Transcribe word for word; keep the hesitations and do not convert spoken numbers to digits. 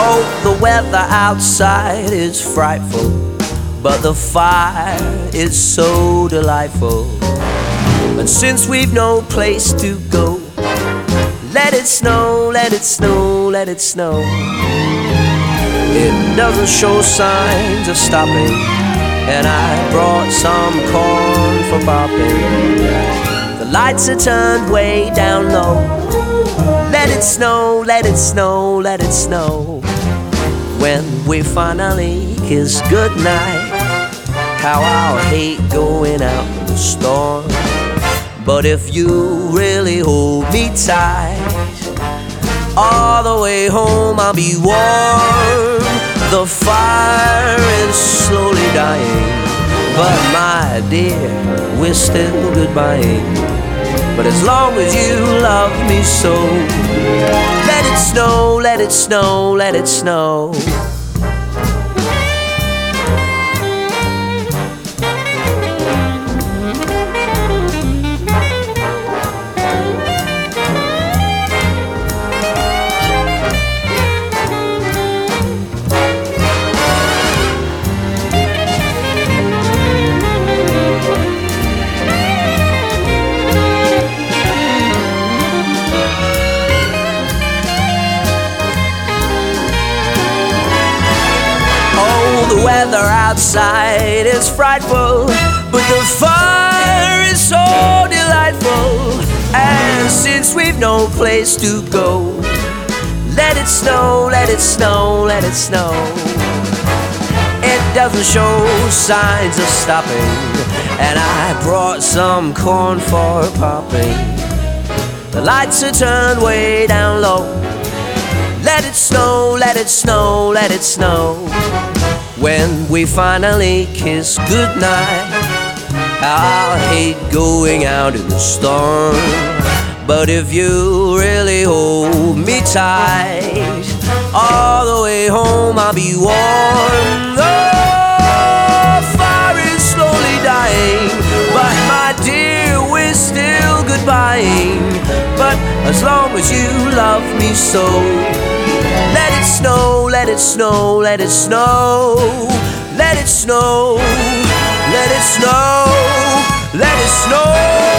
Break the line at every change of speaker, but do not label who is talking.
Oh, the weather outside is frightful, but the fire is so delightful. And since we've no place to go, let it snow, let it snow, let it snow. It doesn't show signs of stopping, and I brought some corn for popping. The lights are turned way down low. Let it snow, let it snow, let it snow. When we finally kiss goodnight, how I'll hate going out in the storm. But if you really hold me tight, all the way home I'll be warm. The fire is slowly dying, but my dear, we're still goodbying. But as long as you love me so, let it snow, let it snow, let it snow. The weather outside is frightful, but the fire is so delightful. And since we've no place to go, let it snow, let it snow, let it snow. It doesn't show signs of stopping, and I brought some corn for popping. The lights are turned way down low. Let it snow, let it snow, let it snow. When we finally kiss goodnight, I'll hate going out in the storm. But if you really hold me tight, all the way home I'll be warm. The fire is slowly dying, but my dear, we're still goodbying. But as long as you love me so, let it snow, let it snow, let it snow. Let it snow, let it snow, let it snow.